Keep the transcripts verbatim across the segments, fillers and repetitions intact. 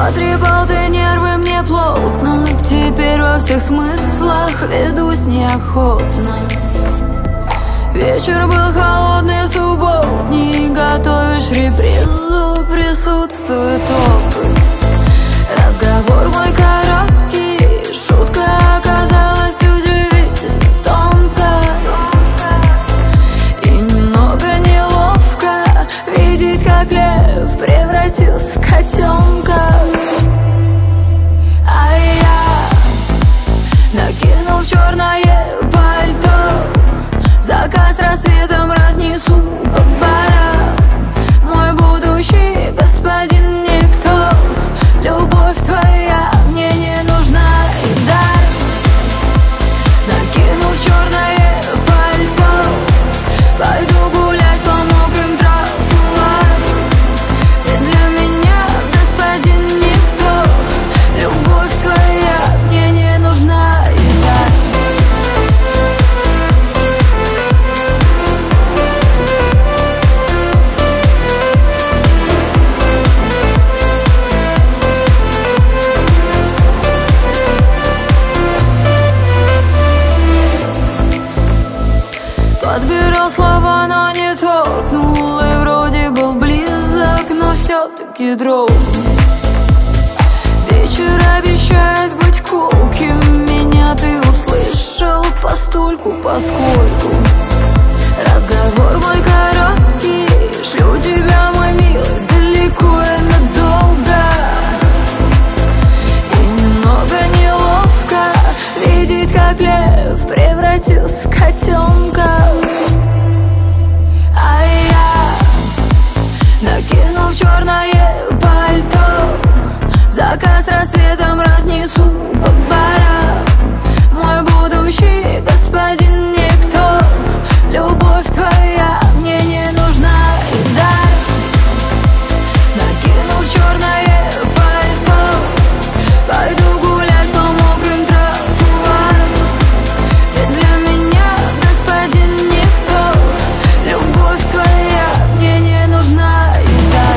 Потрепал ты нервы мне плотно, теперь во всех смыслах ведусь неохотно. Вечер был холодный, субботний, готовишь репризу, присутствует опыт. Разговор мой короткий, шутка оказалась удивительно тонкой. И немного неловко видеть, как лев превратился в котенка. А я накинул черное пальто, закат с рассветом разнесу по барам. Мой будущий господин никто, любовь твоя мне не нужна. И дай, накинув черное пальто, пойду гулять по мокрым тротуарам, где для меня господин никто, любовь твоя мне не нужна. И дай. Подбирал слова, но не торкнул, и вроде был близок, но все-таки дрогнул. Вечер обещает быть колким, меня ты услышал постольку, поскольку разговор мой короткий, шлю тебя, мой милый, далеко и надолго. И немного неловко видеть, как лев превратился в котенка. А я, накинув черное пальто, закат с рассветом разнесу по барам. Мой будущий господин никто, любовь твоя мне не нужна. И дай, накинув черное пальто, пойду гулять по мокрым тротуарам, где для меня господин никто, любовь твоя мне не нужна. И дай.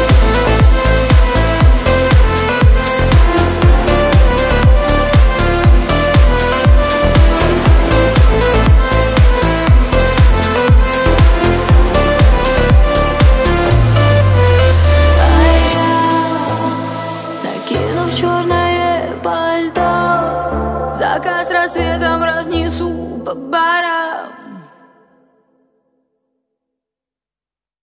Накинув черное пальто, закат с рассветом разнесу по барам.